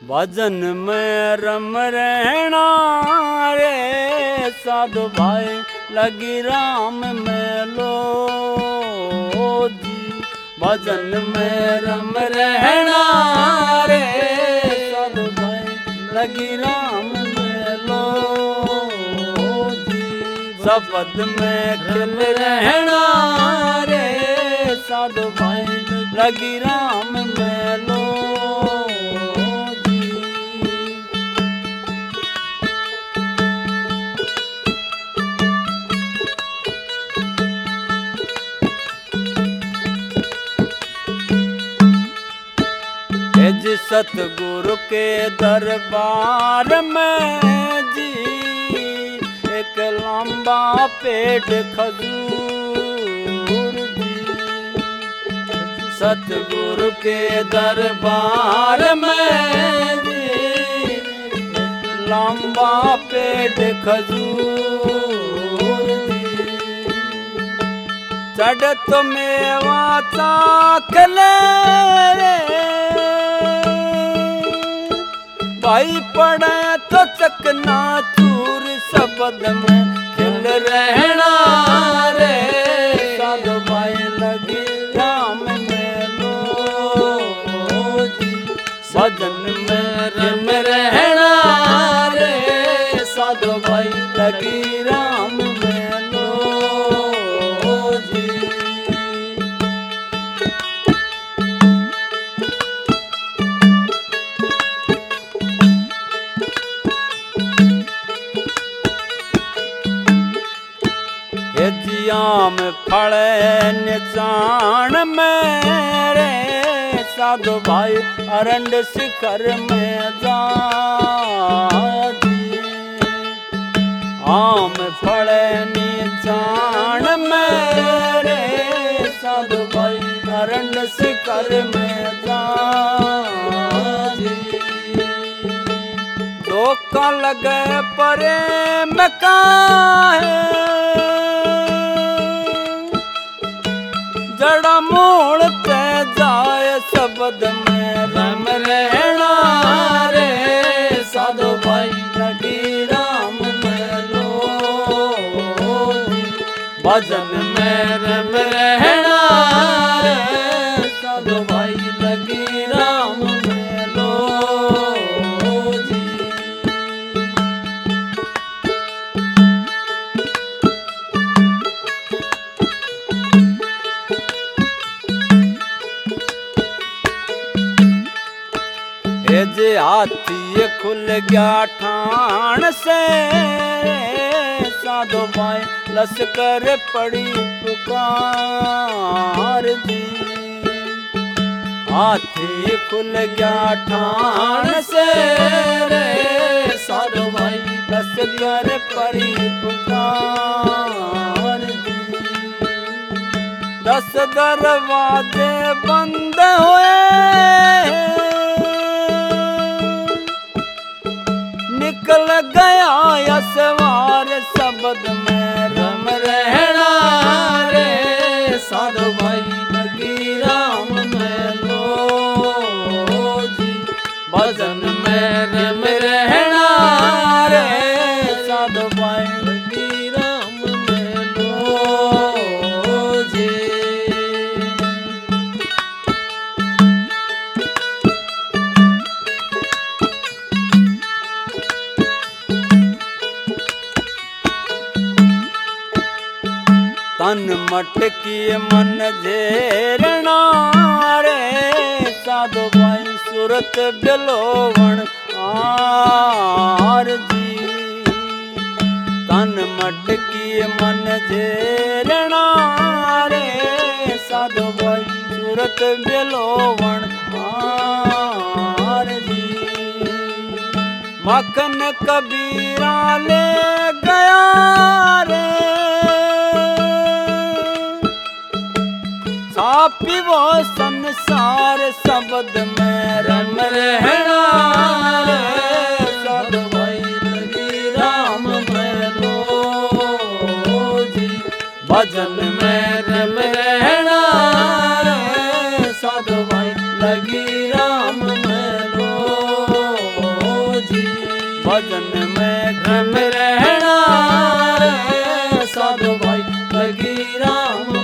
भजन में रम रहना रे साधु भाई लगी राम में लो जी। भजन में रम रहना रे साधु भाई लगी राम में लो जी। शब्द में खिल रहना रे साधु भाई लगी राम में लो। जी सतगुरु के दरबार में जी एक लंबा पेट खजूर जी। सतगुरु के दरबार में जी लंबा पेट खजूर जी। चढ़ तो मेवा चाखले भाई पड़े तो चकना चूर शब्द में खिल रहना रे साधु भाई लगी राम में लो जी। भजन में रम रहना रे साधु भाई लगी राम में लो जी। जियाम फड़े निचान मेरे साधु भाई अरंड शिखर में जा आम फड़े निचान मेरे साधु भाई अरंड शिखर में जा धोखा लगे परे मका जड़ा मोड़ ते जाए शब्द में रम रहना रे साधु भाई लगी राम में लो। भजन में रम रहना रे साधु भाई लगी राम में लो जी। जे हाथी खुल गया ठाण से साधु भाई लश्कर पड़ी पुकार दी। हाथी खुल गया ठाण से साधु भाई लश्कर पड़ी पुकार दी। 10 दरवाजे बंद हुए निकल गया यसवार शब्द में रम रहना रे साधु भाई लगी राम में लो जी। भजन में रम रहना रे साधु भाई लगी राम में लो जी। तन मटकी मन झेरना रे साधु भाई सूरत बिलोवण आर जी। तन मटकी मन झेरना रे साधु भाई सूरत बिलोवण आर जी। मखन कबीरा ले गया रे सापी वो संसार शब्द में रम रहना रे साधु भाई लगी राम में लो जी। भजन में रम रहना रे साधु भाई लगी राम में लो भजन में घम रहना रे साधु भाई लगी राम